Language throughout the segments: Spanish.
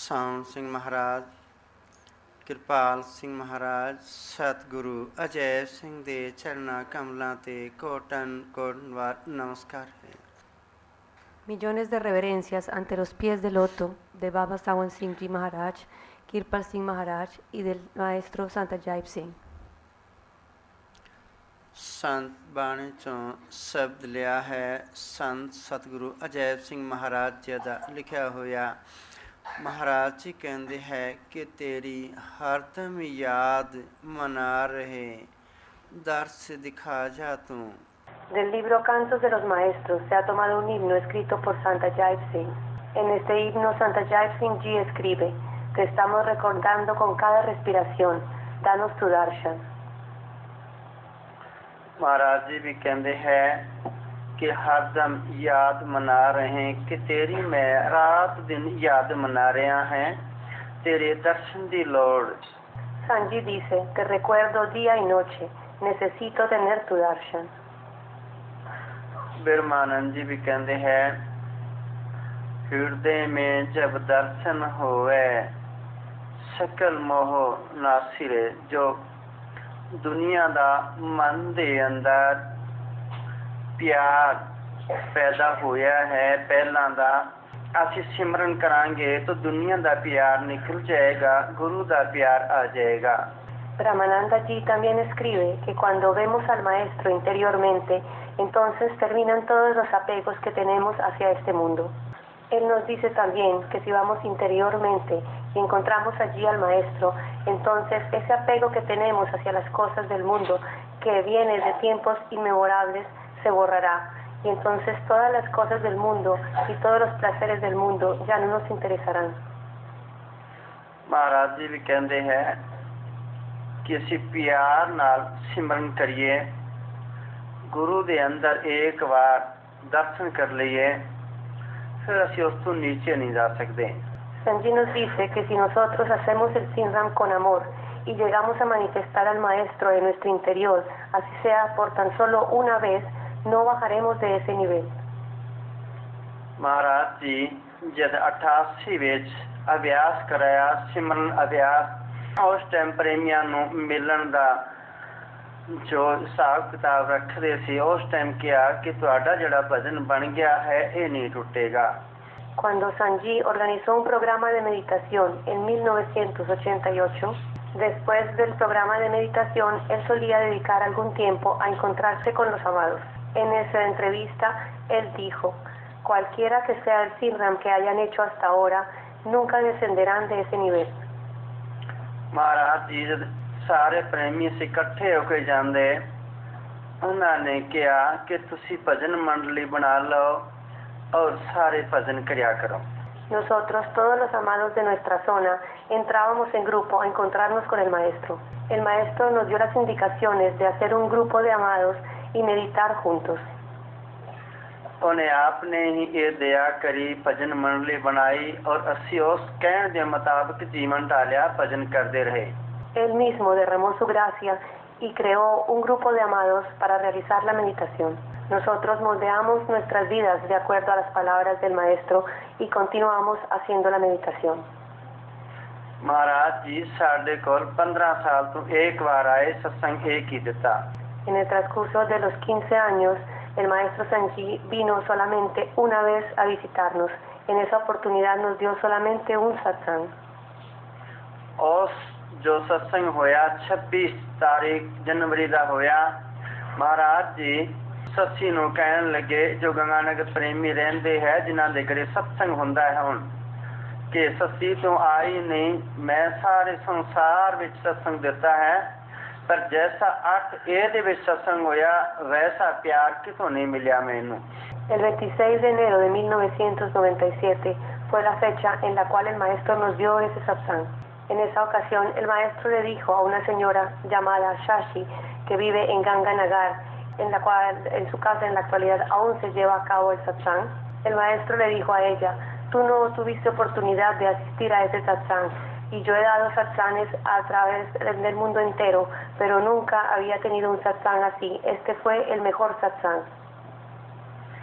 ਸਾਉਣ ਸਿੰਘ ਮਹਾਰਾਜ, ਕਿਰਪਾਲ ਸਿੰਘ ਮਹਾਰਾਜ, ਸਤਿਗੁਰੂ ਅਜੈ ਸਿੰਘ ਦੇ ਚਰਨਾਂ ਕਮਲਾਂ ਤੇ ਕੋਟਨ ਕੋਟਨਵਾਰ ਨਮਸਕਾਰ ਹੈ। Millones de reverencias ante los pies de loto de Baba Sawan Singh Ji Maharaj, Kirpal Singh Maharaj y del maestro Santa Jaip Singh. ਸੰਤ ਬਾਣੀ ਚੋਂ ਸ਼ਬਦ ਲਿਆ ਹੈ ਸੰਤ ਸਤਿਗੁਰੂ ਅਜੈਬ ਸਿੰਘ ਮਹਾਰਾਜ ਜੀ ਦਾ ਲਿਖਿਆ ਹੋਇਆ। ਮਹਾਰਾਜ ਜੀ ਕਹਿੰਦੇ ਹੈ ਕਿ ਤੇਰੀ ਹਰਦਮ ਯਾਦ ਮਨਾ ਰਹੇ, ਦਰਸ ਦਿਖਾ ਜਾ ਤੂੰ। Del libro Cantos de los Maestros se ha tomado un himno escrito por Santa Jaip Singh. En este himno Santa Jaip Singh Ji escribe: te estamos recordando con cada respiración, danos tu darshan. Maharaj ਜੀ ਵੀ ਕਹਿੰਦੇ ਹੈ ਕਿ ਹਰਦਮ ਯਾਦ ਮਨਾ ਰਹੇ ਕਿ ਤੇਰੀ ਮੈਂ ਰਾਤ ਦਿਨ ਯਾਦ ਮਨਾ ਰਿਹਾ ਹੈ, ਤੇਰੇ ਦਰਸ਼ਨ ਦੀ ਲੋੜ। Sanji dice: te recuerdo día y noche, necesito tener tu darshan. ਬਿਰਮਾਨੰਦ ਜੀ ਵੀ ਕਹਿੰਦੇ ਹੈ ਹਿਰਦੇ ਮੇਂ ਜਬ ਦਰਸ਼ਨ ਹੋਵੇ ਸਕਲ ਮੋਹ ਨਾਸਿਰੇ। ਜੋ ਦੁਨੀਆ ਦਾ ਮਨ ਦੇ ਅੰਦਰ ਪਿਆਰ ਪੈਦਾ ਹੋਇਆ ਹੈ ਪਹਿਲਾਂ ਦਾ, ਅਸੀਂ ਸਿਮਰਨ ਕਰਾਂਗੇ ਤਾਂ ਦੁਨੀਆ ਦਾ ਪਿਆਰ ਨਿਕਲ ਜਾਏਗਾ, ਗੁਰੂ ਦਾ ਪਿਆਰ ਆ ਜਾਏਗਾ। Brahmananda Ji también escribe que cuando vemos al Maestro interiormente, entonces terminan todos los apegos que tenemos hacia este mundo. Él nos dice también que si vamos interiormente y encontramos allí al Maestro, entonces ese apego que tenemos hacia las cosas del mundo, que viene de tiempos inmemorables, se borrará. Y entonces todas las cosas del mundo y todos los placeres del mundo ya no nos interesarán. Maharaj ਜੀ ਵੀ ਕਹਿੰਦੇ ਹੈ ਕਿ ਅਸੀਂ ਪਿਆਰ ਨਾਲ ਸਿਮਰਨ ਕਰੀਏ, ਗੁਰੂ ਦੇ ਅੰਦਰ ਇੱਕ ਵਾਰ ਦਰਸ਼ਨ ਕਰ ਲਈਏ, ਫਿਰ ਅਸੀਂ ਉਸ ਤੋਂ ਨੀਚੇ ਨਹੀਂ ਜਾ ਸਕਦੇ। Sanji nos dice que si nosotros hacemos el Sinram con amor y llegamos a manifestar al Maestro en nuestro interior, así sea por tan solo una vez, no bajaremos de ese nivel. Maharaj ਜੀ ਜਦ 88 ਵਿੱਚ ਅਭਿਆਸ ਕਰਾਇਆ, ਸਿਮਰਨ ਅਭਿਆਸ, ਉਸ ਟਾਈਮ ਪ੍ਰੇਮੀਆਂ ਨੂੰ ਮਿਲਣ ਦਾ ਜੋ ਹਿਸਾਬ ਕਿਤਾਬ ਰੱਖਦੇ ਸੀ, ਉਸ ਟਾਈਮ ਕਿਹਾ ਕਿ ਤੁਹਾਡਾ ਜਿਹੜਾ ਭਜਨ ਬਣ ਗਿਆ ਹੈ ਇਹ ਨਹੀਂ ਟੁੱਟੇਗਾ। Cuando Sanji organizó un programa de meditación en 1988, después del programa de meditación, él solía dedicar algún tiempo a encontrarse con los amados. En esa entrevista, él dijo: cualquiera que sea el Sinram que hayan hecho hasta ahora, nunca descenderán de ese nivel. Maharaj ਜੀ ਜਦ ਸਾਰੇ ਪ੍ਰੇਮੀ ਅਸੀਂ ਇਕੱਠੇ ਹੋ ਕੇ ਜਾਂਦੇ, ਉਹਨਾਂ ਨੇ ਕਿਹਾ ਕਿ ਤੁਸੀਂ ਭਜਨ ਮੰਡਲੀ ਬਣਾ ਲਓ ਔਰ ਸਾਰੇ ਭਜਨ ਕਰਿਆ ਕਰੋ। Nosotros, todos los amados de nuestra zona, entrábamos en grupo a encontrarnos con el Maestro. El Maestro nos dio las indicaciones de hacer un grupo de amados y meditar juntos. ਉਹਨੇ ਆਪ ਨੇ ਹੀ ਇਹ ਦਇਆ ਕਰੀ, ਭਜਨ ਮੰਡਲੀ ਬਣਾਈ ਔਰ ਅਸੀਂ ਉਸ ਕਹਿਣ ਦੇ ਮੁਤਾਬਕ ਜੀਵਨ ਢਾਲਿਆ, ਭਜਨ ਕਰਦੇ ਰਹੇ। Él mismo derramó su gracia y creó un grupo de amados para realizar la meditación. Nosotros moldeamos nuestras vidas de acuerdo a las palabras del Maestro y continuamos haciendo la meditación. Maharaj ਜੀ ਸਾਡੇ ਕੋਲ 15 ਸਾਲ ਤੋਂ ਇੱਕ ਵਾਰ ਆਏ, ਸਤਸੰਗ ਇੱਕ ਹੀ ਦਿੱਤਾ। En el transcurso de los 15 años, el Maestro Sanji vino solamente una vez a visitarnos. En esa oportunidad nos dio solamente un satsang. ਉਸ ਜੋ ਸਤਸੰਗ ਹੋਇਆ 26 ਤਾਰੀਖ ਜਨਵਰੀ ਦਾ ਹੋਇਆ, ਮਹਾਰਾਜ ਜੀ ਸੱਸੀ ਨੂੰ ਕਹਿਣ ਲੱਗੇ, ਜੋ ਗੰਗਾਨਗਰ ਪ੍ਰੇਮੀ ਰਹਿੰਦੇ ਹੈ ਜਿਨ੍ਹਾਂ ਦੇ ਘਰੇ ਸਤਸੰਗ ਹੁੰਦਾ ਹੈ ਹੁਣ, ਕਿ ਸੱਸੀ ਤੋਂ ਆਈ ਨਹੀਂ, ਮੈਂ ਸਾਰੇ ਸੰਸਾਰ ਵਿੱਚ ਸਤਸੰਗ ਦਿੱਤਾ ਹੈ, ਪਰ ਜੈਸਾ ਅੱਠ ਇਹਦੇ ਵਿੱਚ ਸਤਸੰਗ ਹੋਇਆ ਵੈਸਾ ਪਿਆਰ ਕਿਤੋਂ ਨਹੀਂ ਮਿਲਿਆ ਮੈਨੂੰ। El 26 de enero de 1997 fue la fecha en la cual el Maestro nos dio ese satsang. En esa ocasión, el Maestro le dijo a una señora llamada Shashi, que vive en Ganganagar, en su casa en la actualidad aún se lleva a cabo el satsang. El Maestro le dijo a ella: tú no tuviste oportunidad de asistir a ese satsang, y yo he dado satsangs a través del mundo entero, pero nunca había tenido un satsang así. Este fue el mejor satsang.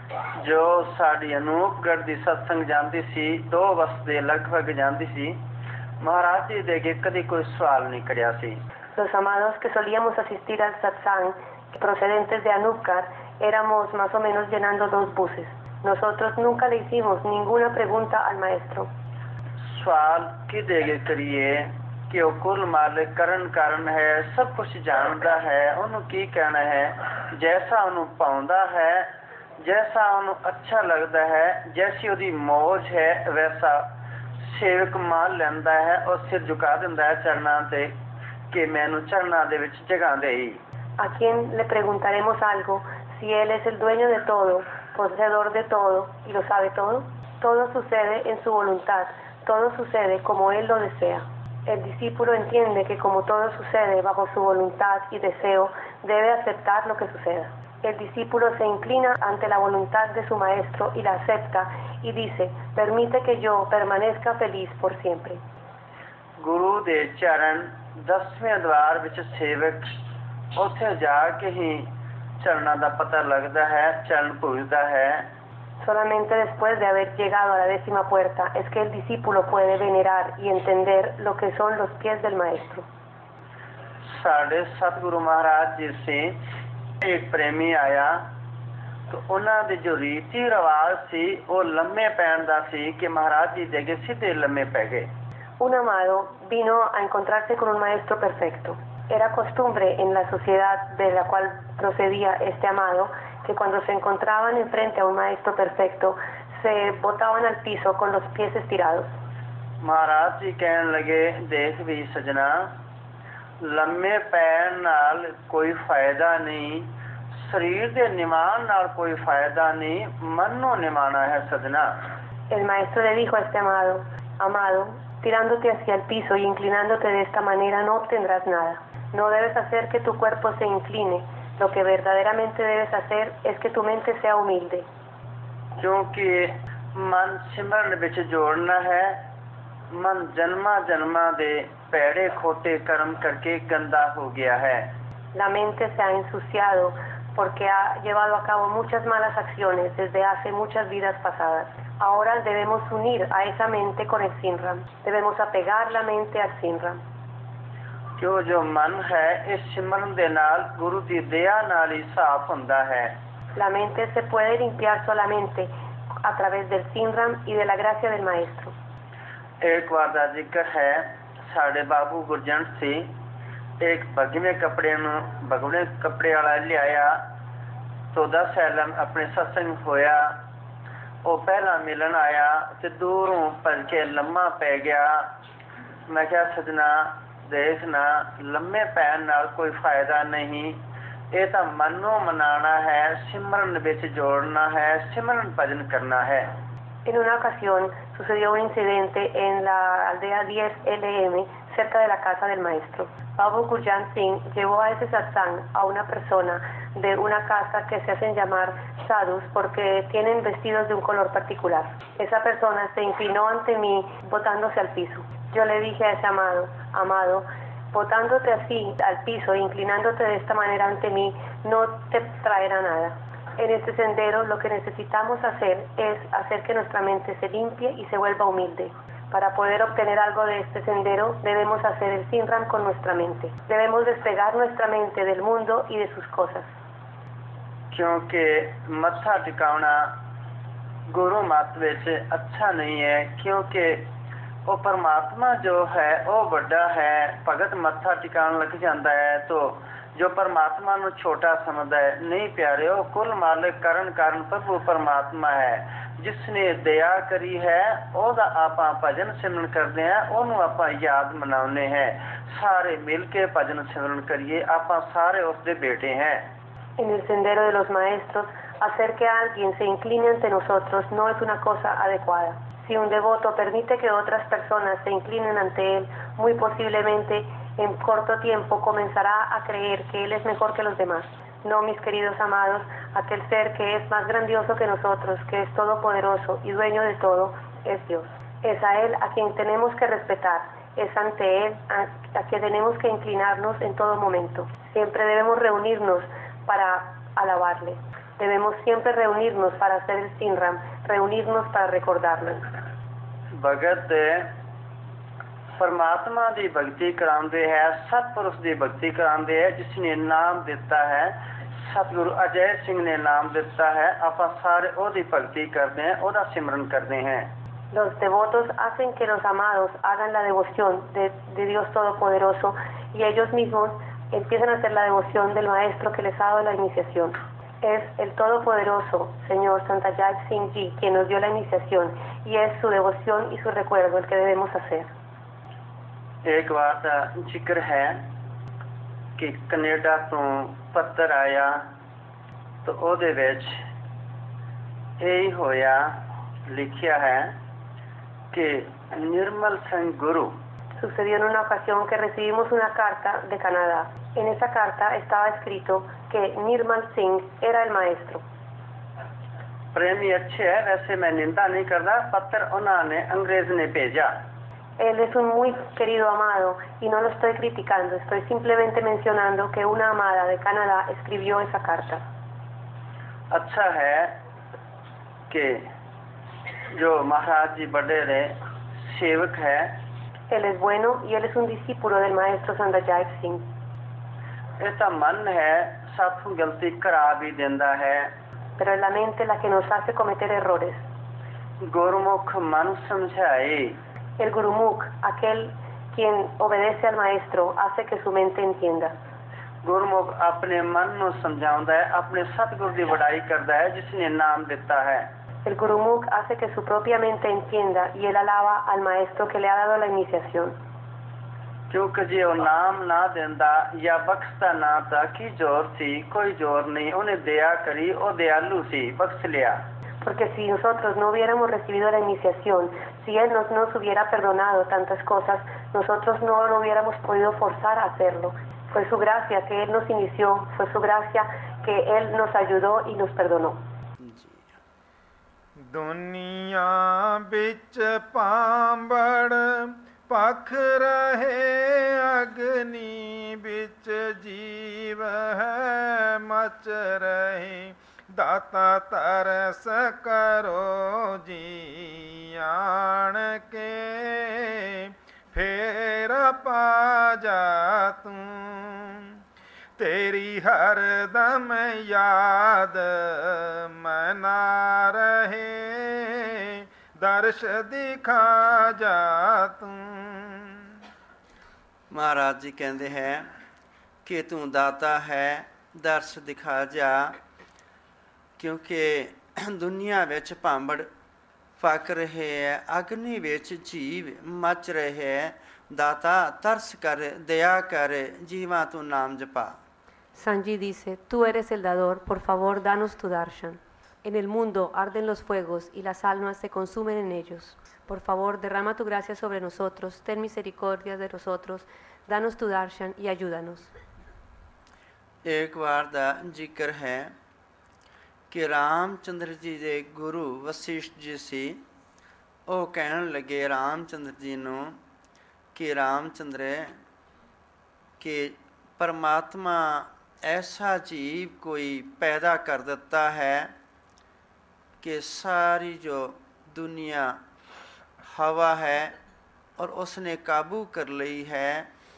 ਜੋ ਸਾਡੀ ਅਨੂਪਗੜ੍ਹ ਦੀ ਸਤਸੰਗ ਜਾਂਦੀ ਸੀ 2 ਵਰਸ ਦੇ ਲਗਭਗ ਜਾਂਦੀ ਸੀ ਮਹਾਰਾਜ ਜੀ ਦੇ ਅੱਗੇ ਕਦੀ ਕੋਈ ਸਵਾਲ ਨਹੀਂ ਕਰਿਆ ਸੀ Los amados que solíamos asistir al satsang procedentes de Anupkar éramos más o menos llenando 2 buses. Nosotros nunca le hicimos ninguna pregunta al maestro. ਸਵਾਲ ਕਿਹਦੇ ਅੱਗੇ ਕਰੀਏ ਕਿ ਉਹ ਕੁੱਲ ਮਾਲਿਕ ਕਰਨ ਕਾਰਨ ਹੈ ਸਭ ਕੁਝ ਜਾਣਦਾ ਹੈ ਉਹਨੂੰ ਕੀ ਕਹਿਣਾ ਹੈ ਜੈਸਾ ਉਹਨੂੰ ਪਾਉਂਦਾ ਹੈ ਜੈਸਾ ਉਹਨੂੰ ਅੱਛਾ ਲੱਗਦਾ ਹੈ ਜੈਸੀ ਉਹਦੀ ਮੌਜ ਹੈ ਵੈਸਾ ਸੇਵਕ ਮੰਨ ਲੈਂਦਾ ਹੈ ਔਰ ਸਿਰ ਝੁਕਾ ਦਿੰਦਾ ਹੈ ਚਰਨਾਂ ਤੇ ਕਿ ਮੈਨੂੰ ਚਰਨਾਂ ਦੇ ਵਿੱਚ ਜਗ੍ਹਾ ਦੇਈ ¿A quién le preguntaremos algo si él es el dueño de todo, poseedor de todo y lo sabe todo? Todo sucede en su voluntad, todo sucede como él lo desea. El discípulo entiende que como todo sucede bajo su voluntad y deseo, debe aceptar lo que suceda. El discípulo se inclina ante la voluntad de su maestro y la acepta y dice, permite que yo permanezca feliz por siempre. ਗੁਰੂ ਦੇ ਚਰਨ 10ਵੇਂ ਦਵਾਰ ਵਿੱਚ ਸੇਵਕ ਉੱਥੇ ਜਾ ਕੇ ਹੀ ਚਰਨਾਂ ਦਾ ਪਤਾ ਲੱਗਦਾ ਹੈ ਚਰਨ ਪੂਜਦਾ ਹੈ Solamente después de haber llegado a la 10ª puerta es que el discípulo puede venerar y entender lo que son los pies del maestro. ਸਾਡੇ ਸਤਿਗੁਰੂ ਮਹਾਰਾਜ ਜੀ ਸੇ ਇੱਕ ਪ੍ਰੇਮੀ ਆਇਆ तो ਉਹਨਾਂ ਦੇ ਜੋ ਰੀਤੀ ਰਿਵਾਜ ਸੀ ਉਹ ਲੰਮੇ ਪੈਣ ਦਾ ਸੀ ਕਿ ਮਹਾਰਾਜ ਜੀ ਦੇ ਅੱਗੇ ਸਿੱਧੇ ਲੰਮੇ ਪੈ ਗਏ Un amado vino a encontrarse con un maestro perfecto. Era costumbre en la sociedad de la cual procedía este amado que cuando se encontraban enfrente a un maestro perfecto se botaban al piso con los pies estirados. Maharaj ਜੀ ਕਹਿਣ ਲੱਗੇ ਦੇਖ ਵੀ ਸਜਣਾ ਲੰਮੇ ਪੈਣ ਨਾਲ ਕੋਈ ਫਾਇਦਾ ਨਹੀਂ ਸਰੀਰ ਦੇ ਨਿਮਾਣ ਨਾਲ ਕੋਈ ਫਾਇਦਾ ਨਹੀਂ ਮਨ ਨੂੰ ਨਿਮਾਣਾ ਹੈ ਸਜਣਾ El maestro le dijo a este amado, amado, tirándote hacia el piso y inclinándote de esta manera no obtendrás nada. No debes hacer que tu cuerpo se incline. Lo que verdaderamente debes hacer es que tu mente sea humilde. ਕਿਉਂਕਿ ਮਨ ਸਿਮਰਨ ਵਿੱਚ ਜੋੜਨਾ ਹੈ ਮਨ ਜਨਮਾਂ ਜਨਮਾਂ ਦੇ ਭੈੜੇ ਖੋਟੇ ਕਰਮ ਕਰਕੇ ਗੰਦਾ ਹੋ ਗਿਆ ਹੈ La mente se ha ensuciado porque ha llevado a cabo muchas malas acciones desde hace muchas vidas pasadas. Ahora debemos unir a esa mente con el Sinram. Debemos apegar la mente al Sinram. ਕਿਉਂ ਜੋ ਮਨ ਹੈ ਇਸ ਸਿਮਰਨ ਦੇ ਨਾਲ ਗੁਰੂ ਦੀ ਦਇਆ ਨਾਲ ਹੀ ਸਾਫ਼ ਹੁੰਦਾ ਹੈ La mente se puede limpiar solamente a través del Sinram y de la gracia del maestro. ਇੱਕ ਵਾਰ ਦਾ ਜ਼ਿਕਰ ਹੈ ਸਾਡੇ ਬਾਬੂ ਗੁਰਜੰਟ ਸੀ ਇੱਕ ਭਗਵੇਂ ਕੱਪੜੇ ਵਾਲਾ ਲਿਆਇਆ तो 10 ਸਾਲ ਆਪਣੇ ਸਤਸੰਗ ਹੋਇਆ ਉਹ ਪਹਿਲਾਂ ਮਿਲਣ ਆਇਆ ਤੇ ਦੂਰੋਂ ਭੱਜ ਕੇ ਲੰਮਾ ਪੈ ਗਿਆ ਮੈਂ ਕਿਹਾ ਸਜਣਾ ਦੇਖਣਾ ਲੰਮੇ ਪੈਣ ਨਾਲ ਕੋਈ ਫਾਇਦਾ ਨਹੀਂ ਇਹ ਤਾਂ ਮਨ ਨੂੰ ਮਨਾਉਣਾ ਹੈ ਸਿਮਰਨ ਵਿੱਚ ਜੋੜਨਾ ਹੈ ਸਿਮਰਨ ਭਜਨ ਕਰਨਾ ਹੈ En una ocasión sucedió un incidente en la aldea 10 LM cerca de la casa del maestro. Babu Gurjan Singh llevó a ese satsang a una persona de una casa que se hacen llamar sadhus porque tienen vestidos de un color particular. Esa persona se inclinó ante mí botándose al piso. Yo le dije a ese amado, amado, botándote así al piso e inclinándote de esta manera ante mí no te traerá nada. En este sendero lo que necesitamos hacer es hacer que nuestra mente se limpie y se vuelva humilde. Para poder obtener algo de este sendero debemos hacer el Sinram con nuestra mente. Debemos despegar nuestra mente del mundo y de sus cosas. क्योंकि मत्था टिकाना गुरु मत ਵਿੱਚ अच्छा नहीं है क्योंकि ਉਹ परमात्मा जो है ਉਹ ਵੱਡਾ ਹੈ ਭਗਤ ਮੱਥਾ ਟਿਕਾਣ ਲੱਗ ਜਾਂਦਾ ਹੈ तो जो परमात्मा ਨੂੰ ਛੋਟਾ ਸਮਝਦਾ ਹੈ ਨਹੀਂ ਪਿਆਰਿਓ ਕੁੱਲ ਮਾਲਕ ਕਰਨ ਕਾਰਨ ਪ੍ਰਭੂ परमात्मा है जिसने दया करी है ਉਹਦਾ ਆਪਾਂ ਭਜਨ ਸਿਮਰਨ ਕਰਦੇ ਹਾਂ ਉਹਨੂੰ ਆਪਾਂ ਯਾਦ ਮਨਾਉਂਦੇ ਹਾਂ ਸਾਰੇ ਮਿਲ ਕੇ ਭਜਨ ਸਿਮਰਨ ਕਰੀਏ ਆਪਾਂ ਸਾਰੇ ਉਸਦੇ ਬੇਟੇ हैं En el sendero de los maestros, hacer que alguien se incline ante nosotros no es una cosa adecuada. Si un devoto permite que otras personas se inclinen ante él, muy posiblemente en corto tiempo comenzará a creer que él es mejor que los demás. No, mis queridos amados, aquel ser que es más grandioso que nosotros, que es todopoderoso y dueño de todo, es Dios. Es a Él a quien tenemos que respetar, es ante Él a quien tenemos que inclinarnos en todo momento. Siempre debemos reunirnos para alabarle. Debemos siempre reunirnos para hacer el Simran, reunirnos para recordarlo. ਭਗਤ ਪਰਮਾਤਮਾ ਦੀ ਭਗਤੀ ਕਰਾਉਂਦੇ ਹੈ, ਸਤਪੁਰਸ਼ ਦੀ ਭਗਤੀ ਕਰਾਉਂਦੇ ਹੈ, ਜਿਸ ਨੇ ਨਾਮ ਦਿੱਤਾ ਹੈ। ਸਤਿਗੁਰੂ ਅਜੈ ਸਿੰਘ ਨੇ ਨਾਮ ਦਿੱਤਾ ਹੈ, ਆਪਾਂ ਸਾਰੇ ਉਹਦੀ ਭਗਤੀ ਕਰਦੇ हैं, ਉਹਦਾ ਸਿਮਰਨ ਕਰਦੇ हैं। Los devotos hacen que los amados hagan la devoción de Dios Todopoderoso y ellos mismos empiezan a hacer la devoción del Maestro que les ha dado la iniciación. Es el Todopoderoso, Señor Santayal Singh Ji, quien nos dio la iniciación y es su devoción y su recuerdo el que debemos hacer. एक बात जिक्र है कि कनेडा तो पत्र आया तो ਉਹਦੇ ਵਿੱਚ ਇਹ ਹੋਇਆ ਲਿਖਿਆ ਹੈ कि निर्मल सिंह गुरु। Sucedió en una ocasión que recibimos una carta de Canadá. En esa carta estaba escrito que Nirmal Singh era el maestro. प्रेमी अच्छे है, वैसे मैं निंदा नहीं करता। पत्र उन्होंने अंग्रेज ने भेजा। Él es un muy querido amado y no lo estoy criticando, estoy simplemente mencionando que una amada de Canadá escribió esa carta. अच्छा है कि जो महाराज जी बड़े सेवक है, Él es bueno y él es un discípulo del maestro Sandajai Singh. ऐसा मन है साथों गलती करा भी देता है, Pero es la mente la que nos hace cometer errores. गुरमुख मन समझाए। El Gurumukh, aquel quien obedece al maestro, hace que su mente entienda. गुरमुख अपने मन ਨੂੰ ਸਮਝਾਉਂਦਾ ਹੈ, ਆਪਣੇ ਸਤਿਗੁਰ ਦੀ ਵਡਾਈ ਕਰਦਾ ਹੈ ਜਿਸ ਨੇ ਨਾਮ ਦਿੱਤਾ ਹੈ। El Gurumukh hace que su propia mente entienda y él alaba al maestro que le ha dado la iniciación. ਕਿਉਂਕਿ ਜੇ ਉਹ ਨਾਮ ਨਾ ਦਿੰਦਾ ਜਾਂ ਬਖਸ਼ਦਾ ਨਾ ਤਾਂ ਕੀ ਜ਼ੋਰ ਸੀ? ਕੋਈ ਜ਼ੋਰ ਨਹੀਂ। ਉਹਨੇ ਦਇਆ ਕਰੀ, ਉਹ ਦਿਆਲੂ ਸੀ, ਬਖਸ਼ ਲਿਆ। Porque si nosotros no hubiéramos recibido la iniciación, si Él nos hubiera perdonado tantas cosas, nosotros no lo hubiéramos podido forzar a hacerlo. Fue su gracia que Él nos inició, fue su gracia que Él nos ayudó y nos perdonó. ਦੁਨੀਆ ਵਿੱਚ ਪਾਂਬੜ ਪਖ ਰਹੇ, ਅਗਨੀ ਵਿੱਚ ਜੀਵ ਹੈ ਮਚ ਰਹੇ। दाता तरस करो जी आण के, फेर पा जा तू। तेरी हरदम याद मना रहे, दर्श दिखा जा तू। महाराज जी कहते हैं कि तू दाता है, दर्श दिखा जा। क्योंकि दुनिया विच भांबड़ फक रहे है, अग्नि विच जीव मच रहे है। दाता तरस कर, दया कर, जीवा तू नाम जपा। Sanji dice, tú eres el dador, por favor danos tu darshan. En el mundo arden los fuegos y las almas se consumen en ellos. Por favor derrama tu gracia sobre nosotros, ten misericordia de nosotros, danos tu darshan y ayúdanos. एक बार दा जिक्र है कि रामचंद्र जी ਦੇ ਗੁਰੂ ਵਸਿष्ठ ਜੀ ਸੀ। ਉਹ ਕਹਿਣ ਲੱਗੇ ਰਾਮਚੰਦਰ ਜੀ ਨੂੰ ਕਿ ਰਾਮਚੰਦਰ ਕਿ परमात्मा ऐसा जीव कोई पैदा कर देता है कि सारी जो दुनिया हवा है और उसने काबू कर ली है।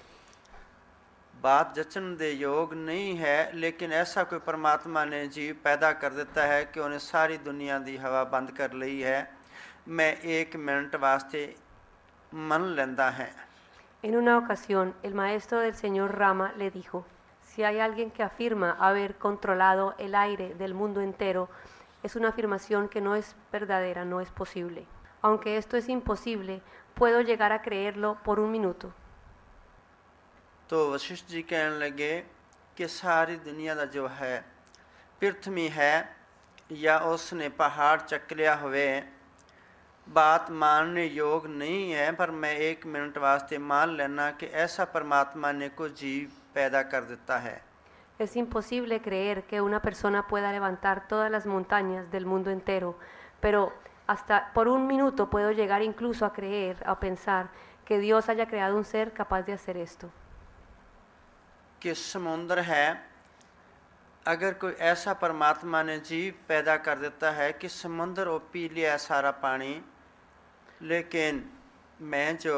बात जचन दे योग नहीं है, लेकिन ऐसा कोई परमात्मा ने जीव पैदा कर देता है कि उन्हें सारी दुनिया की हवा बंद कर ली है। मैं 1 मिनट वास्ते मन लेंदा है। En una ocasión, el maestro del señor Rama le dijo, si hay alguien que afirma haber controlado el aire del mundo entero, es una afirmación que no es verdadera, no es posible. Aunque esto es imposible, puedo llegar a creerlo por un minuto. तो वशिष्ठ जी कहने लगे कि सारी दुनिया का जो है पृथ्वी है या उसने पहाड़ चक लिया हुए, बात मानने योग नहीं है, पर मैं 1 मिनट वास्ते मान लेना कि ऐसा परमात्मा ने कोई जीव पैदा कर देता है। Es imposible creer que una persona pueda levantar todas las montañas del mundo entero, pero hasta por un minuto puedo llegar incluso a creer, a pensar que Dios haya creado un ser capaz de hacer esto. कि समुंदर है अगर कोई ऐसा परमात्मा ने जीव पैदा कर देता है कि समुंदर वो पी लिया सारा पानी, लेकिन मैं जो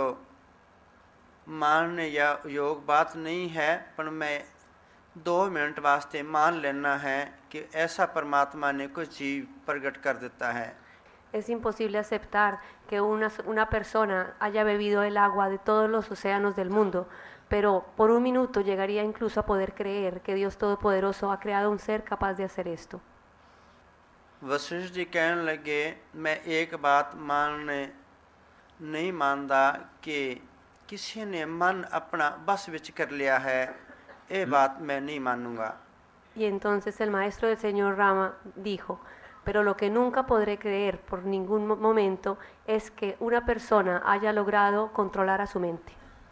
मानने या योग बात नहीं है, पर मैं 2 मिनट वास्ते मान लेना है कि ऐसा परमात्मा ने कोई जीव प्रकट कर देता है। Es imposible aceptar que una persona haya bebido el agua de todos los océanos del mundo, pero por un minuto llegaría incluso a poder creer que Dios Todopoderoso ha creado un ser capaz de hacer esto. Vashishtha जी कहने लगे, मैं एक बात मानने नहीं मानता कि किसी ने मन अपना बस विच कर लिया है, ये बात मैं नहीं मानूंगा। Y entonces el maestro del señor Rama dijo, pero lo que nunca podré creer por ningún momento es que una persona haya logrado controlar a su mente.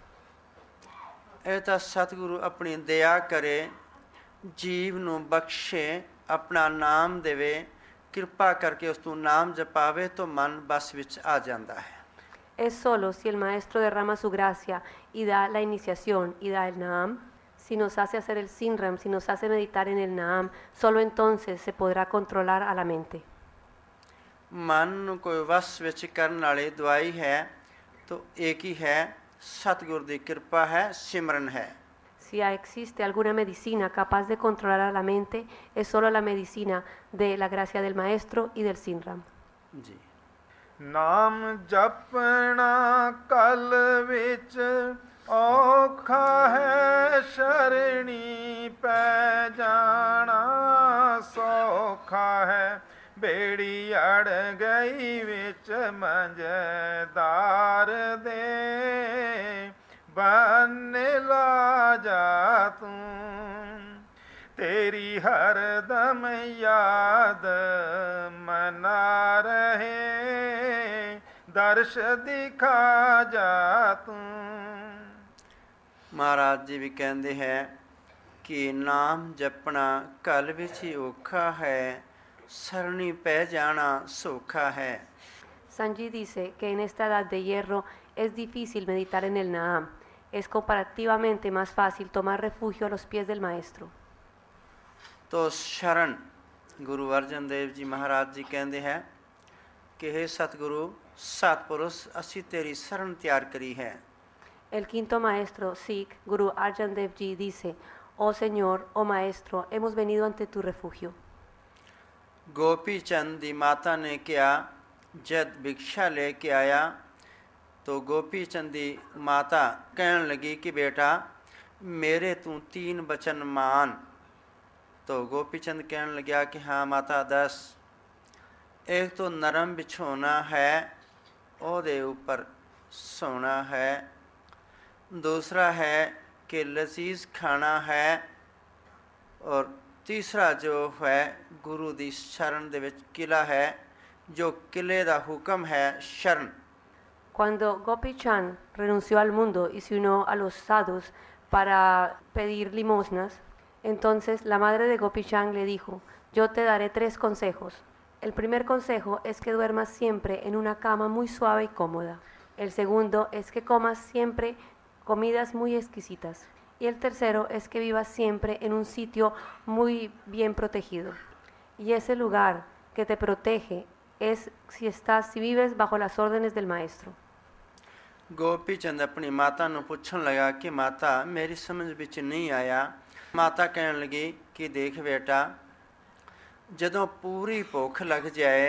ਇਹ ਤਾਂ ਸਤਿਗੁਰੂ ਆਪਣੀ ਦਇਆ ਕਰੇ, ਜੀਵ ਨੂੰ ਬਖਸ਼ੇ, ਆਪਣਾ ਨਾਮ ਦੇਵੇ, ਕਿਰਪਾ ਕਰਕੇ ਉਸ ਤੋਂ ਨਾਮ ਜਪਾਵੇ ਤਾਂ ਮਨ ਬਸ ਵਿੱਚ ਆ ਜਾਂਦਾ ਹੈ। Es solo si el maestro derrama su gracia y da la iniciación y da el Naam, si nos hace hacer el Sinram, si nos hace meditar en el Naam, solo entonces se podrá controlar a la mente. ਮਨ ਨੂੰ ਕੋਈ ਵਸ ਵਿੱਚ ਕਰਨ ਵਾਲੀ ਦਵਾਈ ਹੈ ਤਾਂ ਇੱਕ ਹੀ ਹੈ, ਸਤਿਗੁਰ ਦੀ ਕਿਰਪਾ ਹੈ, ਸਿਮਰਨ ਹੈ। Si existe alguna medicina capaz de controlar a la mente, es solo la medicina de la gracia del maestro y del Sinram. ਜੀ ਨਾਮ ਜਪਣਾ ਕਲ ਵਿੱਚ ਔਖਾ ਹੈ, ਸ਼ਰਣੀ ਪੈ ਜਾਣਾ ਸੌਖਾ ਹੈ। ਬੇੜੀ ਅੜ ਗਈ ਵਿੱਚ ਮੰਝਦਾਰ ਦੇ, ਬੰਨ ਲਾ ਜਾ ਤੂੰ। ਤੇਰੀ ਹਰਦਮ ਯਾਦ ਮਨਾ ਰਹੇ, ਦਰਸ਼ ਦਿਖਾ ਜਾ ਤੂੰ। ਮਹਾਰਾਜ ਜੀ ਵੀ ਕਹਿੰਦੇ ਹੈ ਕਿ ਨਾਮ ਜਪਣਾ ਕਲ ਵਿੱਚ ਹੀ ਔਖਾ ਹੈ, ਸਰਣੀ ਪੈ ਜਾਣਾ ਸੌਖਾ ਹੈ। Sanji dice que en esta edad de hierro es difícil meditar en el Naam. Es comparativamente más fácil tomar refugio a los pies del maestro. ਤੋ ਸ਼ਰਨ ਗੁਰੂ ਅਰਜਨ ਦੇਵ ਜੀ ਮਹਾਰਾਜ ਜੀ ਕਹਿੰਦੇ ਹੈ ਕਿ हे ਸਤਿਗੁਰੂ, ਸਤਿਪੁਰਸ਼ ਅਸੀਂ ਤੇਰੀ ਸ਼ਰਨ ਤਿਆਰ ਕਰੀ ਹੈ। El quinto maestro, Sikh, Guru Arjan Dev Ji, dice, oh Señor, oh Maestro, hemos venido ante tu refugio. Gopi ਚੰਦ ਦੀ ਮਾਤਾ ਨੇ ਕਿਹਾ, ਜਦ ਭਿਕਸ਼ਾ ਲੈ ਕੇ ਆਇਆ तो गोपी चंद की माता कहने लगी कि बेटा मेरे तू 3 बचन मान। तो गोपी चंद कहने लगा कि हाँ माता 10। एक तो नरम बिछोना है, ओदे ऊपर सोना है। दूसरा है कि लजीज खाना है। और तीसरा जो है गुरु दी शरण दे विच किला है, जो किले दा हुक्म है शरण। Cuando Gopi Chand renunció al mundo y se unió a los sadhus para pedir limosnas, entonces la madre de Gopi Chand le dijo, yo te daré 3 consejos. El primer consejo es que duermas siempre en una cama muy suave y cómoda. El segundo es que comas siempre comidas muy exquisitas. Y el tercero es que vivas siempre en un sitio muy bien protegido. Y ese lugar que te protege es si vives bajo las órdenes del maestro. Gopi चंद अपनी माता ਨੂੰ ਪੁੱਛਣ लगा कि माता मेरी समझ ਵਿੱਚ नहीं आया। माता कहने लगी कि देख बेटा, ਜਦੋਂ पूरी भुख लग जाए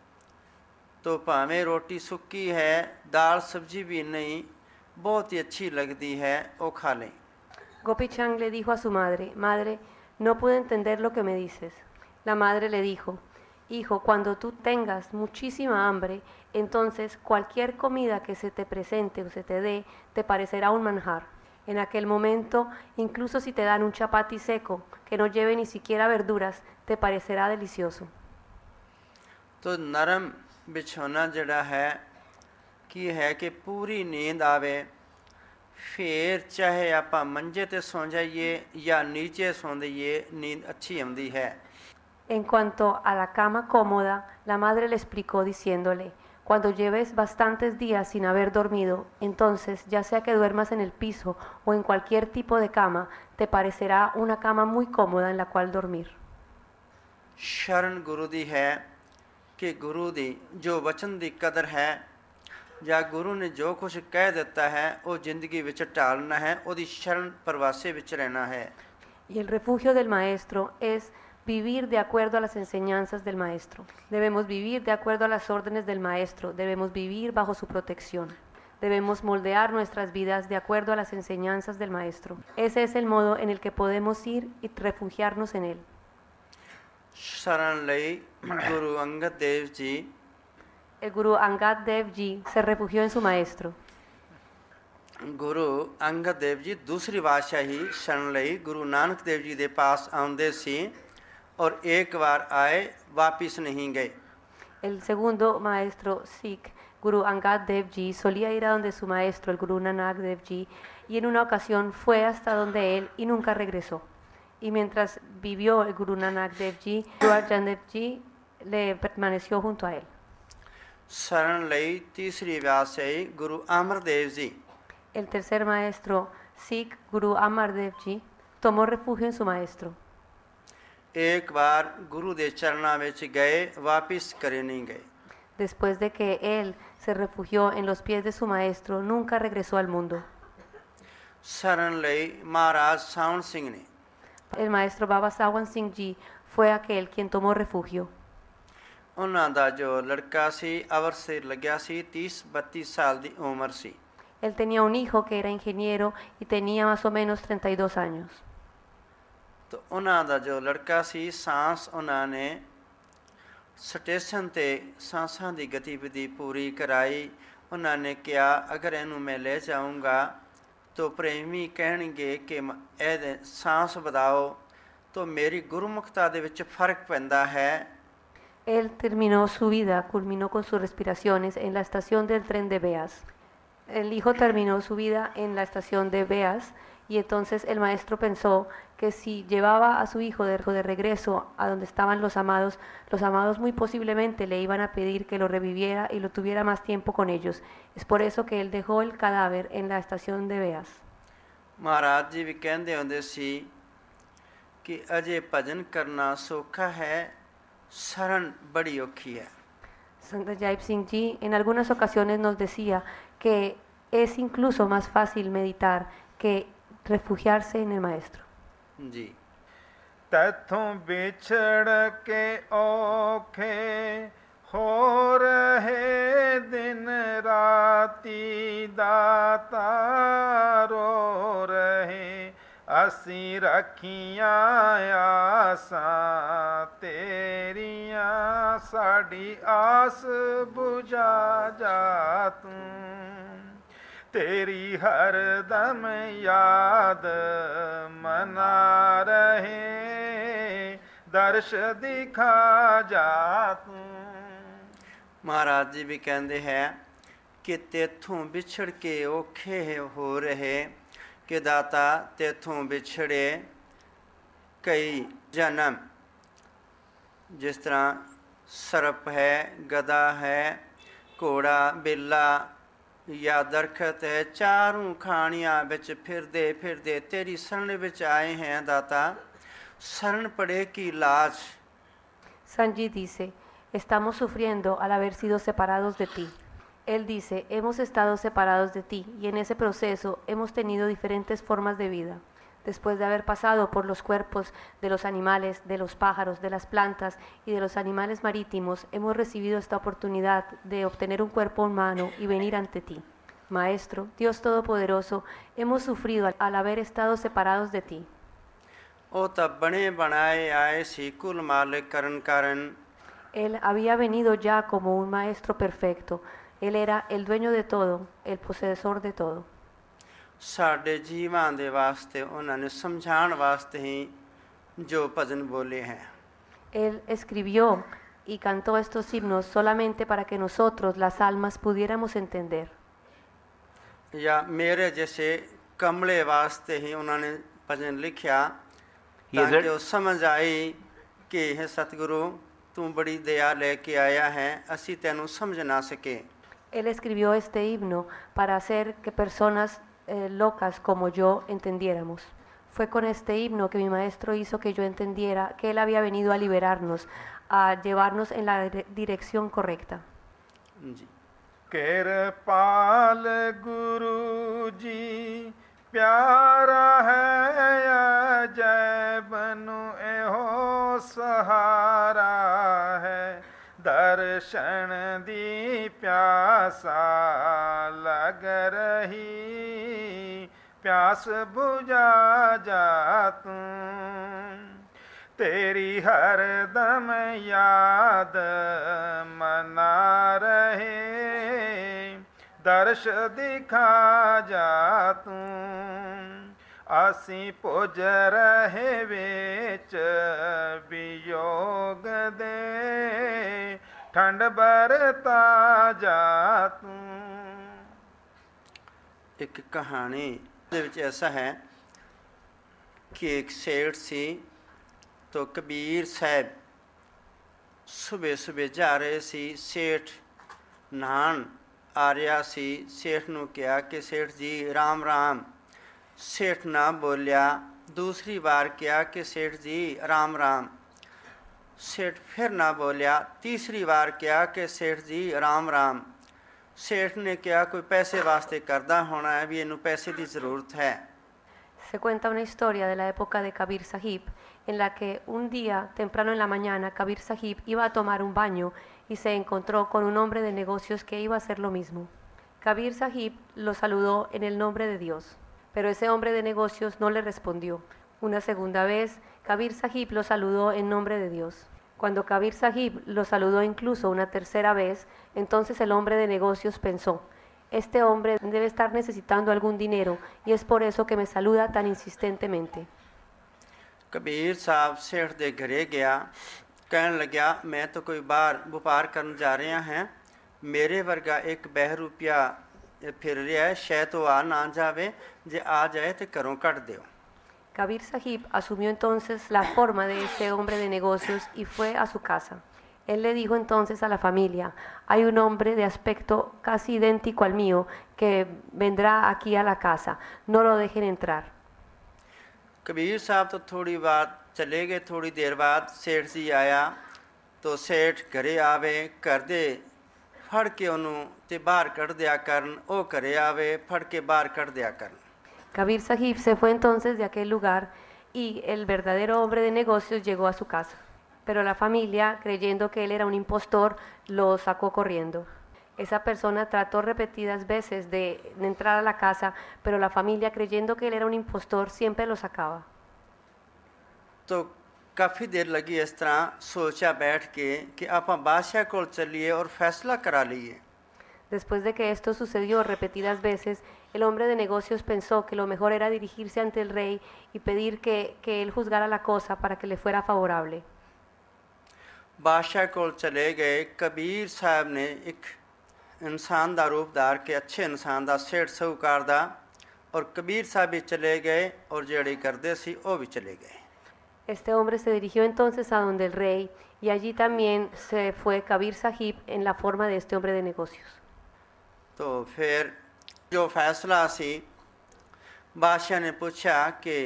तो भावें रोटी सुक्की है, दाल सब्जी भी नहीं, बहुत ही अच्छी लगती है, वो खा लें। Gopi Chand le dijo a su madre, madre, no pude entender lo que me dices. La madre le dijo, hijo, cuando tú tengas muchísima hambre, entonces cualquier comida que se te presente o se te dé te parecerá un manjar. En aquel momento, incluso si te dan un chapati seco que no lleve ni siquiera verduras, te parecerá delicioso. तो नरम बिछौना जड़ा है कि है कि पूरी नींद आवे, फिर चाहे आपां मंजे ते सौ जाइए या नीचे सौ जाइए, नींद अच्छी आउंदी है। En cuanto a la cama cómoda, la madre le explicó diciéndole, Cuando lleves bastantes días sin haber dormido, entonces, ya sea que duermas en el piso o en cualquier tipo de cama, te parecerá una cama muy cómoda en la cual dormir. शरण गुरु दी है कि गुरु दी जो वचन दी कदर है ਜਾਂ ਗੁਰੂ ਨੇ ਜੋ ਕੁਝ ਕਹਿ ਦਿੱਤਾ ਹੈ ਉਹ ਜ਼ਿੰਦਗੀ ਵਿੱਚ ਢਾਲਣਾ ਹੈ, ਉਹਦੀ ਸ਼ਰਨ ਪਰਵਾਸੇ ਵਿੱਚ ਰਹਿਣਾ ਹੈ। Y el refugio del maestro es vivir de acuerdo a las enseñanzas del maestro. Debemos vivir de acuerdo a las órdenes del maestro, debemos vivir bajo su protección. Debemos moldear nuestras vidas de acuerdo a las enseñanzas del maestro. Ese es el modo en el que podemos ir y refugiarnos en él. ਸ਼ਰਨ ਲਈ ਗੁਰੂ ਅੰਗਦ ਦੇਵ ji El Guru Angad Dev Ji se refugió en su maestro. Guru ਅੰਗਦ ਦੇਵ ਜੀ ਦੂਸਰੀ ਬਾਦਸ਼ਾਹੀ ਸ਼ਰਨ ਲਈ ਗੁਰੂ ਨਾਨਕ ਦੇਵ ਜੀ ਦੇ ਪਾਸ ਆਉਂਦੇ ਸੀ ਔਰ ਇੱਕ ਵਾਰ ਆਏ ਵਾਪਿਸ ਨਹੀਂ ਗਏ। El segundo maestro Sikh, Guru Angad Dev Ji, solía ir a donde su maestro, el Guru Nanak Dev Ji, y en una ocasión fue hasta donde él y nunca regresó. Y mientras vivió el Guru Nanak Dev Ji, Guru Arjan Dev Ji le permaneció junto a él. शरण ਲਈ ਤੀਸਰੀ ਬਾਦਸ਼ਾਹੀ ਗੁਰੂ ਅਮਰਦੇਵ ਜੀ El tercer maestro Sikh, Guru Amar Dev Ji, tomó refugio en su maestro. ਇੱਕ ਵਾਰ ਗੁਰੂ ਦੇ ਚਰਨਾਂ ਵਿੱਚ ਗਏ ਵਾਪਿਸ ਕਰੇ ਨਹੀਂ ਗਏ। Después de que él se refugió en los pies de su maestro, nunca regresó al mundo. शरण ਲਈ ਮਹਾਰਾਜ ਸਾਵਣ ਸਿੰਘ ਨੇ El maestro Baba Sawan Singh Ji fue aquel quien tomó refugio. ਉਹਨਾਂ ਦਾ ਜੋ ਲੜਕਾ ਸੀ ਅਵਰ ਸੇ ਲੱਗਿਆ ਸੀ 30-32 ਸਾਲ ਦੀ ਉਮਰ ਸੀ। Él tenía un hijo que era ingeniero y tenía más o menos 32 años. तो ਉਹਨਾਂ ਦਾ ਜੋ ਲੜਕਾ ਸੀ ਸਾਂਸ ਉਹਨਾਂ ਨੇ ਸਟੇਸ਼ਨ ਤੇ ਸਾਂਸਾਂ ਦੀ ਗਤੀਵਿਧੀ ਪੂਰੀ ਕਰਾਈ। ਉਹਨਾਂ ਨੇ ਕਿਹਾ ਅਗਰ ਇਹਨੂੰ ਮੈਂ ਲੈ ਜਾਊਂਗਾ तो ਪ੍ਰੇਮੀ ਕਹਿਣਗੇ ਕਿ ਇਹਦੇ ਸਾਂਸ ਵਧਾਓ तो ਮੇਰੀ ਗੁਰਮੁਖਤਾ ਦੇ ਵਿੱਚ ਫਰਕ ਪੈਂਦਾ ਹੈ। Él terminó su vida, culminó con sus respiraciones en la estación del tren de Beas. El hijo terminó su vida en la estación de Beas y entonces el maestro pensó que si llevaba a su hijo de regreso a donde estaban los amados muy posiblemente le iban a pedir que lo reviviera y lo tuviera más tiempo con ellos. Es por eso que él dejó el cadáver en la estación de Beas. Maharaj ਜੀ ਵੀ ਕਹਿੰਦੇ ਹੁੰਦੇ ਸੀ ਕਿ ਅਜੇ ਭਜਨ ਕਰਨਾ ਸੌਖਾ ਹੈ, शरण बड़ी औखी है। Santa Jaip Singh Ji en algunas ocasiones nos decía que es incluso más fácil meditar que refugiarse en el maestro. जी तैथों बिछड़ के औखे हो रहे दिन राती दाता रो रहे ਅਸੀਂ ਰੱਖੀਆਂ ਆਸਾਂ ਤੇਰੀਆਂ ਸਾਡੀ ਆਸ ਬੁਝਾ ਜਾ ਤੂੰ ਤੇਰੀ ਹਰਦਮ ਯਾਦ ਮਨਾ ਰਹੇ ਦਰਸ਼ ਦਿਖਾ ਜਾ ਤੂੰ। ਮਹਾਰਾਜ ਜੀ ਵੀ ਕਹਿੰਦੇ ਹੈ ਕਿ ਤੇਥੋਂ ਵਿਛੜ ਕੇ ਔਖੇ ਹੋ ਰਹੇ कि दाता तेथों बिछड़े कई जन्म। जिस तरह सर्प है, गधा है, घोड़ा, बिल्ला या दरखत है, चारों खानियां बिच फिरदे फिरदे तेरी शरण बिच आए हैं दाता, शरण पड़े की लाज। Sanji dice, estamos sufriendo al haber sido separados de ti. Él dice, hemos estado separados de ti y en ese proceso hemos tenido diferentes formas de vida. Después de haber pasado por los cuerpos de los animales, de los pájaros, de las plantas y de los animales marítimos, hemos recibido esta oportunidad de obtener un cuerpo humano y venir ante ti. Maestro, Dios Todopoderoso, hemos sufrido al haber estado separados de ti. ਉਹ ਤਾਂ ਬਣੇ ਬਣਾਏ ਆਏ ਸੀ ਕੁਲ ਮਾਲਿਕ ਕਰਨ ਕਾਰਨ। Él había venido ya como un maestro perfecto. Él era el dueño de todo, el poseedor de todo. ਸਾਡੇ ਜੀਵਾਂ ਦੇ ਵਾਸਤੇ ਉਹਨਾਂ ਨੇ ਸਮਝਾਉਣ ਵਾਸਤੇ ਹੀ ਜੋ ਭਜਨ ਬੋਲੇ ਹੈ। Él escribió y cantó estos himnos solamente para que nosotros, las almas, pudiéramos entender. या मेरे जैसे कमले वास्ते ही उन्होंने भजन लिखा ताकि वो समझ आई कि हे सतगुरु ਤੂੰ ਬੜੀ ਦਇਆ ਲੈ ਕੇ ਆਇਆ ਹੈ ਅਸੀਂ ਤੈਨੂੰ ਸਮਝ ਨਾ ਸਕੇ। Él escribió este himno para hacer que personas locas como yo entendiéramos. Fue con este himno que mi maestro hizo que yo entendiera que él había venido a liberarnos, a llevarnos en la dirección correcta. ਜੀ ਕਿਰਪਾਲ ਗੁਰੂ ਜੀ ਪਿਆਰਾ ਹੈ ਅਜੈ ਬਨੁ ਇਹੋ ਸਹਾਰਾ ਹੈ ਦਰਸ਼ਨ ਦੀ ਪਿਆਸਾ ਲਗ ਰਹੀ ਪਿਆਸ ਬੁਝਾ ਜਾ ਤੂੰ तेरी हरदम याद मना रहे दर्श दिखा जा तू आसी पुज रहे विच वियोग दे ठंड बरता जा तू। एक कहानी ਦੇ ਵਿੱਚ ऐसा है कि एक सेठ सी तो कबीर साहब सुबह सुबह जा रहे सी सेठ नहान आ रहा सी सेठ नूं कहा कि सेठ जी राम राम। सेठ ना बोलिया। दूसरी बार कहा कि सेठ जी राम राम। सेठ फिर ना बोलिया। तीसरी बार कहा कि सेठ जी राम राम। सेठ ने कहा कोई पैसे वास्ते करदा होना है भी इनू पैसे की ज़रूरत है। Se cuenta una historia de la época de Kabir Sahib en la que un día, temprano en la mañana, Kabir Sahib iba a tomar un baño y se encontró con un hombre de negocios que iba a hacer lo mismo. Kabir Sahib lo saludó en el nombre de Dios, pero ese hombre de negocios no le respondió. Una segunda vez, Kabir Sahib lo saludó en nombre de Dios. Cuando Kabir Sahib lo saludó incluso una tercera vez, entonces el hombre de negocios pensó: este hombre debe estar necesitando algún dinero y es por eso que me saluda tan insistentemente. Kabir साहब सेठ दे घरे गया कहन लग्या मैं तो कोई बाहर व्यापार करन जा रहा हैं मेरे वर्गा एक बहरूपिया फिर रहा है शायद तो आ ना जावे जे आ जाए तो घरों कट दियो। Kabir Sahib asumió entonces la forma de ese hombre de negocios y fue a su casa. Él le dijo entonces a la familia: hay un hombre de aspecto casi idéntico al mío que vendrá aquí a la casa, no lo dejen entrar. Kabir साहब तो थोड़ी बात चले गए। थोड़ी देर बाद सेठ जी आया तो सेठ घरे आवे घर दे फड़ के उन्हों ते बाहर कढ़ दिया करन ओ घरे आवे फड़ के बाहर कढ़ दिया करन। Kabir Sahib se fue entonces de aquel lugar y el verdadero hombre de negocios llegó a su casa. Pero la familia, creyendo que él era un impostor, lo sacó corriendo. Esa persona trató repetidas veces de entrar a la casa, pero la familia, creyendo que él era un impostor, siempre lo sacaba. तो काफ़ी देर लगी इस तरह सोचा बैठ के कि आप बादशाह को चलिए और फैसला करा लिए। Después de que esto sucedió repetidas veces, el hombre de negocios pensó que lo mejor era dirigirse ante el rey y pedir que él juzgara la cosa para que le fuera favorable. बादशाह को चले गए। कबीर साहब ने एक इंसान का रूप धार के अच्छे इंसान का सेठ साहूकार दा और कबीर साहब भी चले गए और जेड़ी करते सी वो भी चले गए। Este hombre se dirigió entonces a donde el rey y allí también se fue Kabir Sahib en la forma de este hombre de negocios. तो फिर जो फैसला सी बादशाह ने पूछा कि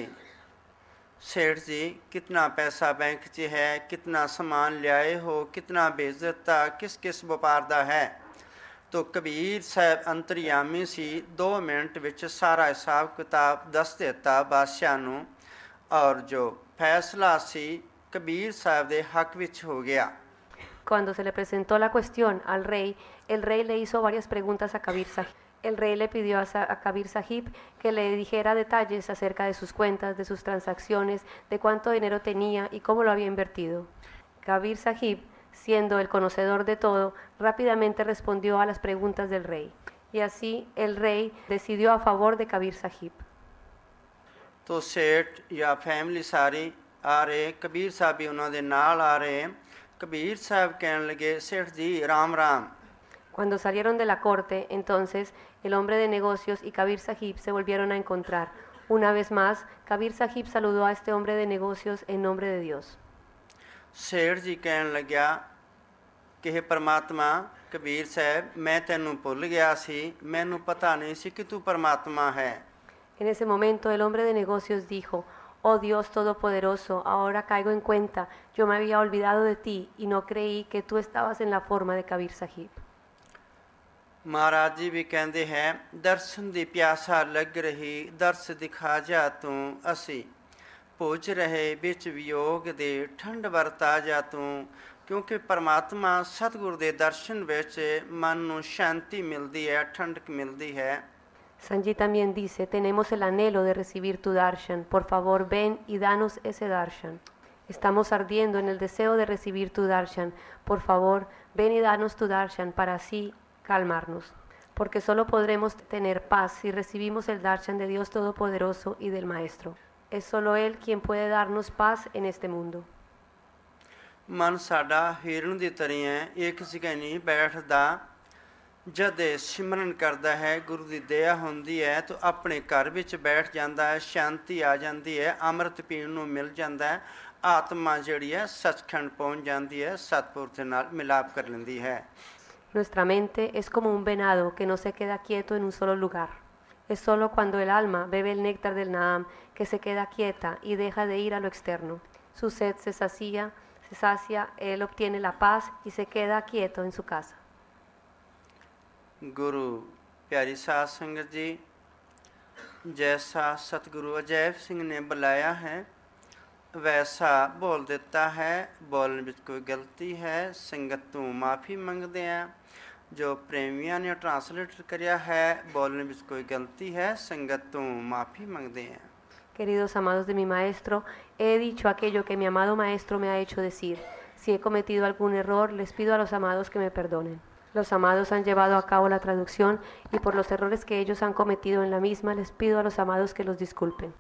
सेठ जी कितना पैसा बैंक च है कितना सामान लियाए हो कितना बेइज्जत किस किस व्यापार दा है। तो कबीर साहब अंतरयामी सी 2 मिनट विच सारा हिसाब किताब दस दिता बादशाह नूं और जो फैसला सी कबीर साहब दे हक विच हो गया। Cuando se le presentó la cuestión al rey, el rey le hizo varias preguntas a Kabir Sahib. El rey le pidió a Kabir Sahib que le dijera detalles acerca de sus cuentas, de sus transacciones, de cuánto dinero tenía y cómo lo había invertido. Kabir Sahib, siendo el conocedor de todo, rápidamente respondió a las preguntas del rey. Y así el rey decidió a favor de Kabir Sahib. तो सेठ या फैमिली सारी आ रहे कबीर साहब भी उन्होंने नाल आ रहे। कबीर साहब कहने लगे सेठ जी राम Ram. Cuando salieron de la corte, entonces el hombre de negocios y Kabir Sahib se volvieron a encontrar. Una vez más, Kabir Sahib saludó a este hombre de negocios en nombre de Dios. ਸੇਠ ਜੀ ਕਹਿਣ ਲੱਗਿਆ ਕਿ ਇਹ ਪਰਮਾਤਮਾ ਕਬੀਰ ਸਾਹਿਬ ਮੈਂ ਤੈਨੂੰ ਭੁੱਲ ਗਿਆ ਸੀ, ਮੈਨੂੰ ਪਤਾ ਨਹੀਂ ਸੀ ਕਿ ਤੂੰ ਪਰਮਾਤਮਾ ਹੈ। En ese momento el hombre de negocios dijo, oh Dios Todopoderoso, ahora caigo en cuenta, yo me había olvidado de ti y no creí que tú estabas en la forma de Kabir Sahib. Maharaj ਜੀ ਵੀ ਕਹਿੰਦੇ ਹੈ ਦਰਸ਼ਨ ਦੀ ਪਿਆਸਾ ਲੱਗ ਰਹੀ, ਦਰਸ ਦਿਖਾ ਜਾ ਤੂੰ, ਅਸੀਂ ਪੁੱਜ ਰਹੇ ਵਿੱਚ ਵਿਯੋਗ ਦੇ, ਠੰਡ ਵਰਤਾ ਜਾ ਤੂੰ। ਕਿਉਂਕਿ ਪਰਮਾਤਮਾ ਸਤਿਗੁਰ ਦੇ ਦਰਸ਼ਨ ਵਿੱਚ ਮਨ ਨੂੰ ਸ਼ਾਂਤੀ ਮਿਲਦੀ ਹੈ, ਠੰਡਕ ਮਿਲਦੀ ਹੈ। Sanji también dice, tenemos el anhelo de recibir tu darshan, por favor ven y danos ese darshan. Estamos ardiendo en el deseo de recibir tu darshan, por favor ven y danos tu darshan para así calmarnos, porque solo podremos tener paz si recibimos el darshan de Dios Todopoderoso y del Maestro. Es solo Él quien puede darnos paz en este mundo. ਮਨ ਸਾਡਾ ਹਿਰਨ ਦੀ ਤਰ੍ਹਾਂ ਇੱਕ ਜਗ੍ਹਾ ਨਹੀਂ ਬੈਠਦਾ। ਜਦ ਸਿਮਰਨ ਕਰਦਾ ਹੈ, ਗੁਰੂ ਦੀ ਦਇਆ ਹੁੰਦੀ ਹੈ ਤਾਂ ਆਪਣੇ ਘਰ ਵਿੱਚ ਬੈਠ ਜਾਂਦਾ ਹੈ, ਸ਼ਾਂਤੀ ਆ ਜਾਂਦੀ ਹੈ, ਅੰਮ੍ਰਿਤ ਪੀਣ ਨੂੰ ਮਿਲ ਜਾਂਦਾ ਹੈ, ਆਤਮਾ ਜਿਹੜੀ ਹੈ ਸੱਚਖੰਡ ਪਹੁੰਚ ਜਾਂਦੀ ਹੈ, ਸਤਿਪੁਰ ਦੇ ਨਾਲ ਮਿਲਾਪ ਕਰ ਲੈਂਦੀ ਹੈ। Nuestra mente es como un venado que no se queda quieto en un solo lugar. Es solo cuando el alma bebe el néctar del Naam que se queda quieta y deja de ir a lo externo. Su sed se sacia, él obtiene la paz y se queda quieto en su casa. ਗੁਰੂ ਪਿਆਰੀ ਸਾਧ ਸੰਗਤ ਜੀ, ਜੈਸਾ ਸਤਿਗੁਰੂ ਅਜੈਬ ਸਿੰਘ ਨੇ ਬੁਲਾਇਆ ਹੈ ਵੈਸਾ ਬੋਲ ਦਿੱਤਾ ਹੈ। ਬੋਲਣ ਵਿੱਚ ਕੋਈ ਗਲਤੀ ਹੈ ਸੰਗਤ ਤੋਂ ਮਾਫੀ ਮੰਗਦੇ ਹਾਂ। ਜੋ ਪ੍ਰੇਮੀਆਂ ਨੇ ਟਰਾਂਸਲੇਟ ਕਰਿਆ ਹੈ, ਬੋਲਣ ਵਿੱਚ ਕੋਈ ਗਲਤੀ ਹੈ ਸੰਗਤ ਤੋਂ ਮਾਫੀ ਮੰਗਦੇ ਹਾਂ। Queridos amados de mi maestro, he dicho aquello que mi amado maestro me ha hecho decir. Si he cometido algún error, les pido a los amados que me perdonen. Los amados han llevado a cabo la traducción y por los errores que ellos han cometido en la misma, les pido a los amados que los disculpen.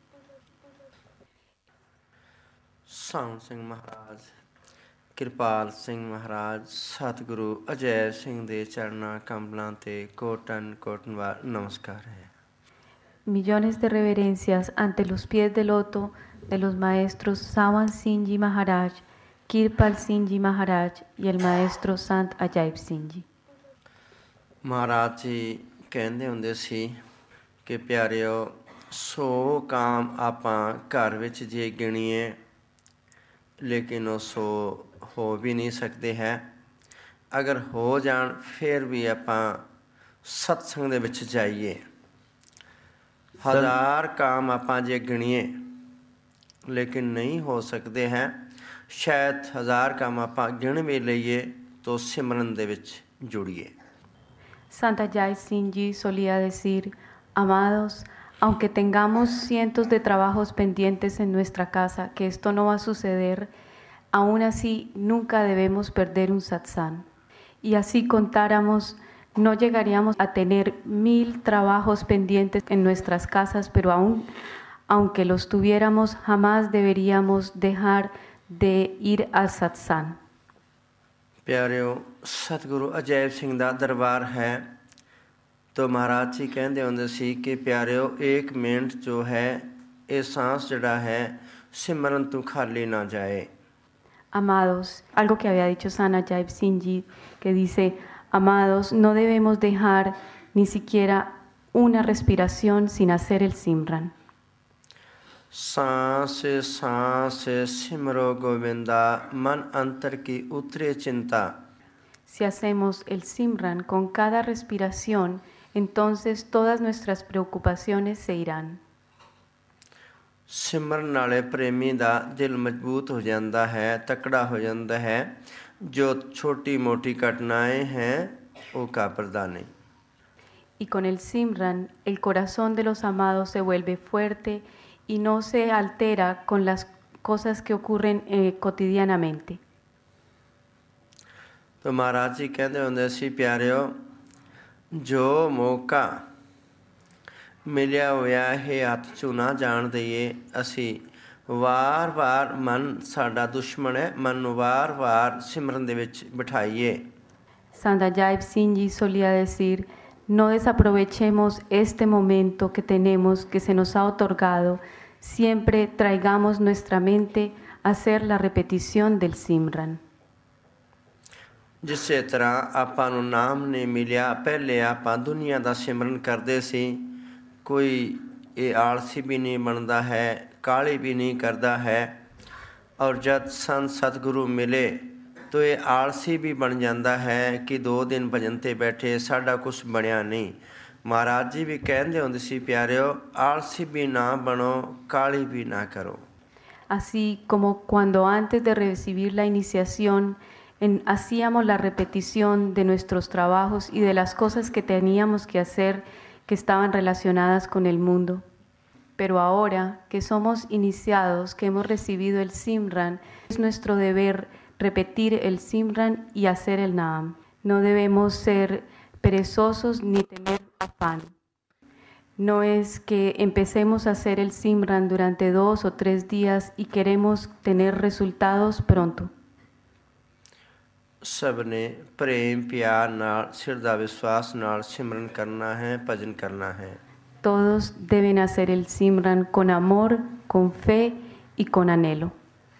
ਸਾਉਣ ਸਿੰਘ ਮਹਾਰਾਜ, ਕਿਰਪਾਲ ਸਿੰਘ ਮਹਾਰਾਜ, ਸਤਿਗੁਰੂ ਅਜੈ ਸਿੰਘ ਦੇ ਚਰਨਾਂ ਕਮਲਾਂ ਤੇ ਕੋਟਨ ਕੋਟਨਵਾਰ ਨਮਸਕਾਰ ਹੈ। Millones de reverencias ante los pies de loto de los maestros Sawan Singh Ji Maharaj, Kirpal Singh Ji Maharaj y el maestro Sant Ajaib Singh Ji. Maharaj ਜੀ ਕਹਿੰਦੇ ਹੁੰਦੇ ਸੀ ਕਿ ਪਿਆਰਿਓ 100 ਕਾਮ ਆਪਾਂ ਘਰ ਵਿੱਚ ਜੇ ਗਿਣੀਏ ਲੇਕਿਨ ਉਹ 100 ਹੋ ਵੀ ਨਹੀਂ ਸਕਦੇ ਹੈ। ਅਗਰ ਹੋ ਜਾਣ ਫਿਰ ਵੀ ਆਪਾਂ ਸਤਸੰਗ ਦੇ ਵਿੱਚ ਜਾਈਏ। 1000 ਕਾਮ ਆਪਾਂ ਜੇ ਗਿਣੀਏ ਲੇਕਿਨ ਨਹੀਂ ਹੋ ਸਕਦੇ ਹੈ। ਸ਼ਾਇਦ 1000 ਕਾਮ ਆਪਾਂ ਗਿਣ ਵੀ ਲਈਏ ਤਾਂ ਸਿਮਰਨ ਦੇ ਵਿੱਚ ਜੁੜੀਏ। Sant Ajaib Singh Ji solía decir, amados, aunque tengamos cientos de trabajos pendientes en nuestra casa, que esto no va a suceder, aún así nunca debemos perder un satsang. Y así contáramos, no llegaríamos a tener 1000 trabajos pendientes en nuestras casas, pero aunque los tuviéramos, jamás deberíamos dejar de ir al satsang. ਪਿਆਰਿਓ ਸਤਿਗੁਰੂ ਅਜੈਬ ਸਿੰਘ ਦਾ ਦਰਬਾਰ ਹੈ ਤਾਂ ਮਹਾਰਾਜ ਜੀ ਕਹਿੰਦੇ ਹੁੰਦੇ ਸੀ ਕਿ ਪਿਆਰਿਓ 1 ਮਿੰਟ ਜੋ ਹੈ ਇਹ ਸਾਂਸ ਜਿਹੜਾ ਹੈ ਸਿਮਰਨ ਤੋਂ ਖਾਲੀ ਨਾ ਜਾਏ। Amados, algo que había dicho Sant Ajaib Singh Ji, que dice, amados, no debemos dejar ni siquiera una respiración sin hacer el Simran. सांस सांस सिमरो गोविंदा मन अंतर की उतरे चिंता। Si hacemos el Simran con cada respiración, entonces todas nuestras preocupaciones se irán. ਸਿਮਰਨ ਨਾਲੇ ਪ੍ਰੇਮੀ ਦਾ ਦਿਲ ਮਜ਼ਬੂਤ ਹੋ ਜਾਂਦਾ ਹੈ, ਤਕੜਾ ਹੋ ਜਾਂਦਾ ਹੈ। ਜੋ ਛੋਟੀ ਮੋਟੀ ਘਟਨਾएं हैं वो काबरदा नहीं। Y con el Simran, el corazón de los amados se vuelve fuerte y no se altera con las cosas que ocurren cotidianamente. तो महाराज जी कहते ਹੁੰਦੇ ਸੀ ਪਿਆਰਿਓ ਜੋ ਮੌਕਾ ਮਿਲਿਆ ਹੋਇਆ ਹੈ ਹੱਥ 'ਚੋਂ ਨਾ ਜਾਣ ਦਈਏ। ਅਸੀਂ ਵਾਰ-ਵਾਰ ਮਨ ਸਾਡਾ ਦੁਸ਼ਮਣ ਹੈ, ਮਨ ਨੂੰ ਵਾਰ-ਵਾਰ ਸਿਮਰਨ ਦੇ ਵਿੱਚ ਬਿਠਾਈਏ। Sant Ajaib Singh Ji solía decir, no desaprovechemos este momento que tenemos, que se nos ha otorgado. Siempre traigamos nuestra mente hacer la repetición del Simran. ਜਿਸੇ ਤਰ੍ਹਾਂ ਆਪਾਂ ਨੂੰ ਨਾਮ ਨਹੀਂ ਮਿਲਿਆ, ਪਹਿਲੇ ਆਪਾਂ ਦੁਨੀਆ ਦਾ ਸਿਮਰਨ ਕਰਦੇ ਸੀ। ਕੋਈ ਇਹ ਆਲਸੀ ਵੀ ਨਹੀਂ ਬਣਦਾ ਹੈ, ਕਾਹਲੀ ਵੀ ਨਹੀਂ ਕਰਦਾ ਹੈ। ਔਰ ਜਦ ਸੰਤ ਸਤਿਗੁਰੂ ਮਿਲੇ ਤਾਂ ਇਹ ਆਲਸੀ ਵੀ ਬਣ ਜਾਂਦਾ ਹੈ ਕਿ 2 ਦਿਨ ਭਜਨ 'ਤੇ ਬੈਠੇ, ਸਾਡਾ ਕੁਛ ਬਣਿਆ ਨਹੀਂ। ਮਹਾਰਾਜ ਜੀ ਵੀ ਕਹਿੰਦੇ ਹੁੰਦੇ ਸੀ, ਪਿਆਰਿਓ, ਆਲਸੀ ਵੀ ਨਾ ਬਣੋ, ਕਾਹਲੀ ਵੀ ਨਾ ਕਰੋ। Así como cuando antes de recibir la iniciación hacíamos la repetición de nuestros trabajos y de las cosas que teníamos que hacer que estaban relacionadas con el mundo. Pero ahora que somos iniciados, que hemos recibido el Simran, es nuestro deber repetir el Simran y hacer el Naam. No debemos ser perezosos ni tener afán. No es que empecemos a hacer el Simran durante 2 o 3 días y queremos tener resultados pronto. ਸਭ ਨੇ ਪ੍ਰੇਮ ਪਿਆਰ ਨਾਲ, ਸ਼ਰਧਾ ਵਿਸ਼ਵਾਸ ਨਾਲ ਸਿਮਰਨ ਕਰਨਾ ਹੈ, ਭਜਨ ਕਰਨਾ ਹੈ। Todos deben hacer el Simran con amor, con fe y con anhelo.